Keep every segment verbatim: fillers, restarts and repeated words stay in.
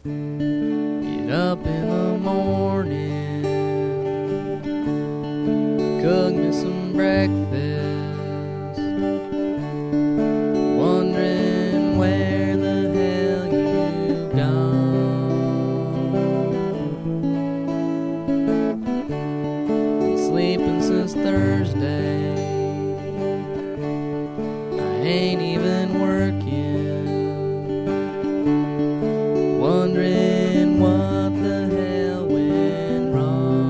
Get up in the morning, cook me some breakfast, wondering where the hell you've gone. Been sleeping since Thursday, I ain't even working, wondering what the hell went wrong.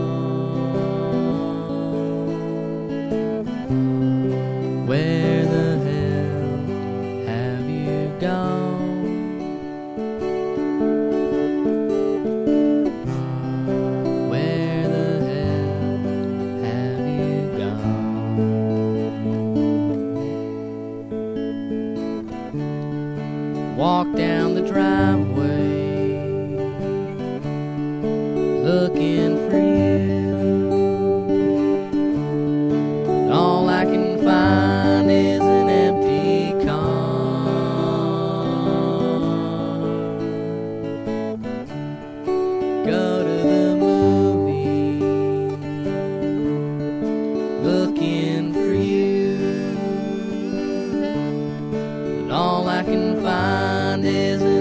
Where the hell have you gone? Where the hell have you gone? Walk down the driveway, looking for you, but all I can find is an empty car. Go to the movie, looking for you, but all I can find is